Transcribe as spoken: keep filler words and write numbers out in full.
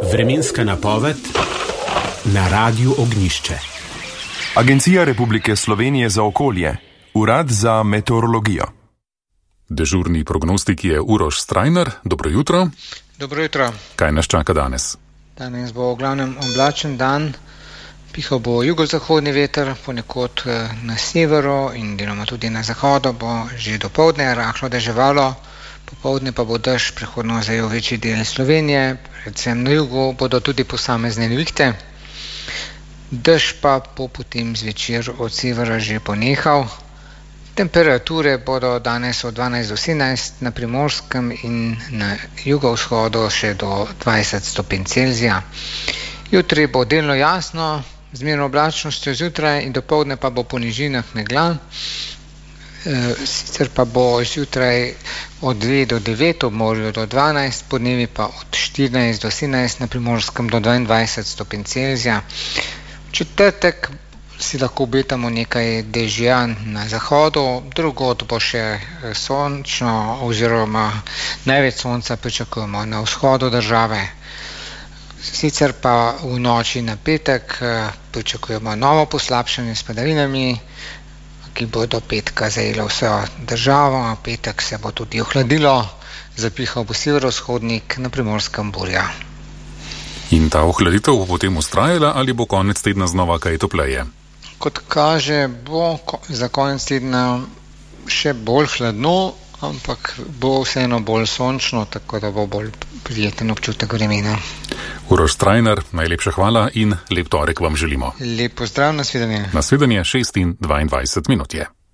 Vremenska napoved na Radiu Ognjišče. Agencija Republike Slovenije za okolje, Urad za meteorologijo. Dežurni prognostik je Uroš Strajnar. Dobro jutro. Dobro jutro. Kaj nas čaka danes? Danes bo v glavnem oblačen dan. Pihal bo jugozahodni veter, ponekod na severu in deloma tudi na zahodu bo že dopoldne rahlo deževalo. Popoldne pa bo dež prehodno zajel večji del Slovenije, predvsem na jugu bodo tudi posamezne nevihte. Dež pa bo potem zvečer od severa že ponehal. Temperature bodo danes od dvanajst do sedemnajst na Primorskem in na jugovzhodu še do dvajset stopinj Celzija. Jutri bo delno jasno, z mirno oblačnostjo zjutraj in dopoldne pa bo po nižinah megla. E, sicer pa bo zjutraj od dve do devet, ob morju do dvanajst, podnevi pa od štirinajst do sedemnajst, na Primorskem do dvaindvajset stopinj Celzija. V četrtek si lahko obetamo nekaj dežja na zahodu, drugod bo še sončno oziroma največ sonca pričakujemo na vzhodu države. Sicer pa v noči na petek pričakujemo novo poslabšanje s padavinami, ki bodo petka zajelo vso državo. Petek se bo tudi ohladilo, zapihal bo severovzhodnik, na Primorskem burja. In ta ohladitev bo potem vztrajala ali bo konec tedna znova kaj topleje? Kot kaže, bo za konec tedna še bolj hladno, ampak bo vseeno bolj sončno, tako da bo bolj prijeten občutek vremena. Uroš Strajnar, najlepša hvala in lep torek vam želimo. Lep pozdrav, nasvidenje. Nasvidenje, šest in dvaindvajset minut je.